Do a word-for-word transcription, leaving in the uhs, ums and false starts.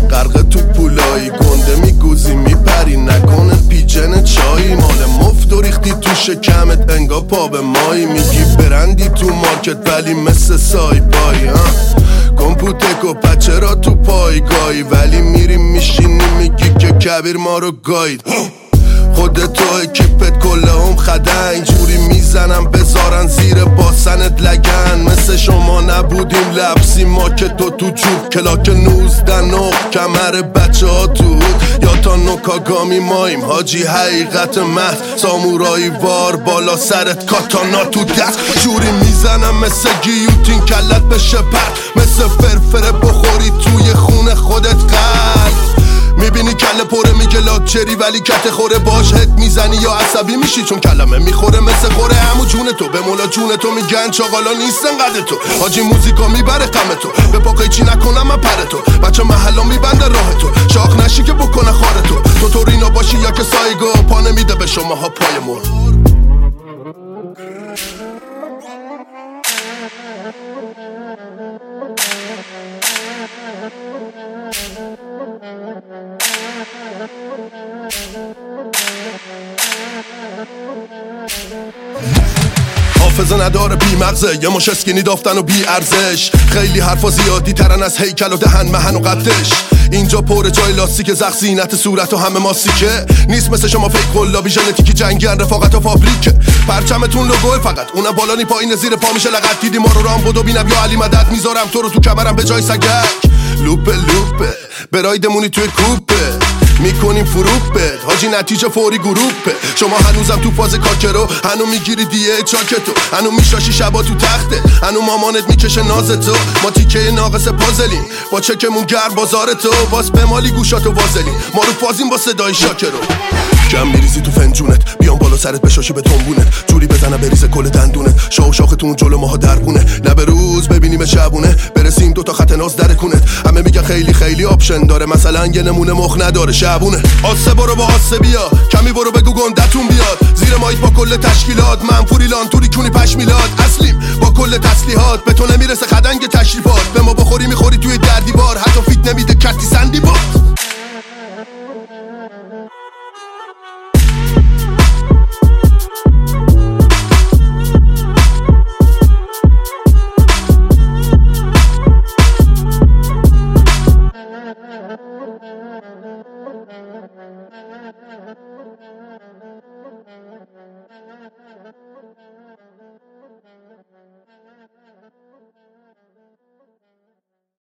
غرق تو پولایی گنده میگوزی میپری نکنه پیجن چایی مال مفت و ریختی تو شکمت انگا پا به مایی میگی برندی تو مارکت ولی مثل سای پایی کمپوتک و بچه را تو پایگاهی ولی میریم میشینی میگی که کبیر ما رو گاید خودتو اکیپت کله هم خده اینجوری میزنم بذارن زیر باسنت لگن مثل شما نبودیم لبسی ما که تو تو جوب کلاک نوزده نق کمر بچه ها تو یا تا نوکاگامی ماییم حاجی حقیقت محض سامورایی وار بالا سرت کاتانا تو دست جوری میزنم مثل گیوتین کلت بشه پرد مثل فرفره بخوری توی خون خودت قلب میبینی کله پره میگه لاکچری ولی کت خوره باش هت میزنی یا عصبی میشی چون کلمه میخوره مثل خوره همو جون تو به مولا جون تو میگن چاقالا نیستن قد تو حاجی موزیکا میبره غم تو به پاقای چی نکنم من پر تو بچه محلا میبنده راه تو شاخ نشی که بکنه خاره تو تو تو رینا باشی یا که سایگو پا نمیده به شماها پایمون حافظه نداره بی مغزه یه مش اسکینی دافتن و بی ارزش خیلی حرفا زیادی ترن از هیکل و دهن مهن و قدش اینجا پر جای لاستیک زخ زینت صورت و همه ماسیکه نیست مثل شما فیک قلابی ژنتیکی جنگیان رفاقت و فابریکه پرچمتون لوگوه فقط اونم بالانی پایین زیر پا میشه لغت دیدی ما رو رام بودو بینم یا علی مدد میذارم تو رو تو کمرم به جای سگک لوپه لوپه برایدمونی توی کوپه میکنیم فروپه حاجی نتیجه فوری گروپه شما هنوزم تو فاز کاکرو هنو میگیری دیه چاکتو هنو میشاشی شبا تو تخته هنو مامانت میکشه نازتو ما تیکه ناقص پازلیم با چکمون گرم بازارتو باز به مالی گوشاتو وازلیم ما رو فازیم با صدای شاکرو کم میریزی تو فنجونت بیام بالا سرت بشاشی به تنبونت جوری بزنه بریزه کل دندونت شاو شاختون جلو ماها دربونه نه به روز ببینیم شبونه برسیم دو تا خط ناز در کونت همه میگن خیلی خیلی آپشن داره مثلا یه نمونه مخ نداره شبونه آسه برو با آسه بیا کمی برو بگو گندتون بیاد زیر مایت با کل تشکیلات منفوری لانتوری کونی پش میلاد اصلیم با کل تسلیحات به تو نمیرسه خدنگ تشریفات به ما بخوری میخوری توی دردی بار حتی فیت نمیده کتی سندی بار Thank you.